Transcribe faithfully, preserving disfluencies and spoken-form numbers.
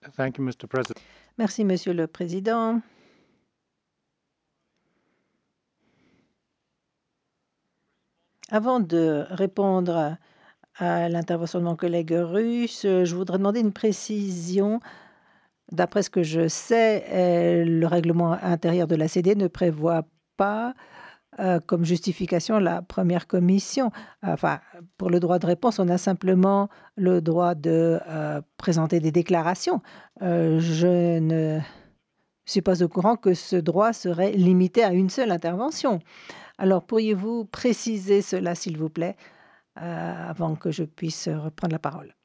Thank you, Mister President. Merci, Monsieur le Président. Avant de répondre à l'intervention de mon collègue russe, je voudrais demander une précision. D'après ce que je sais, euh, le règlement intérieur de la C D ne prévoit pas euh, comme justification la première commission. Enfin, pour le droit de réponse, on a simplement le droit de euh, présenter des déclarations. Euh, je ne suis pas au courant que ce droit serait limité à une seule intervention. Alors, pourriez-vous préciser cela, s'il vous plaît, euh, avant que je puisse reprendre la parole?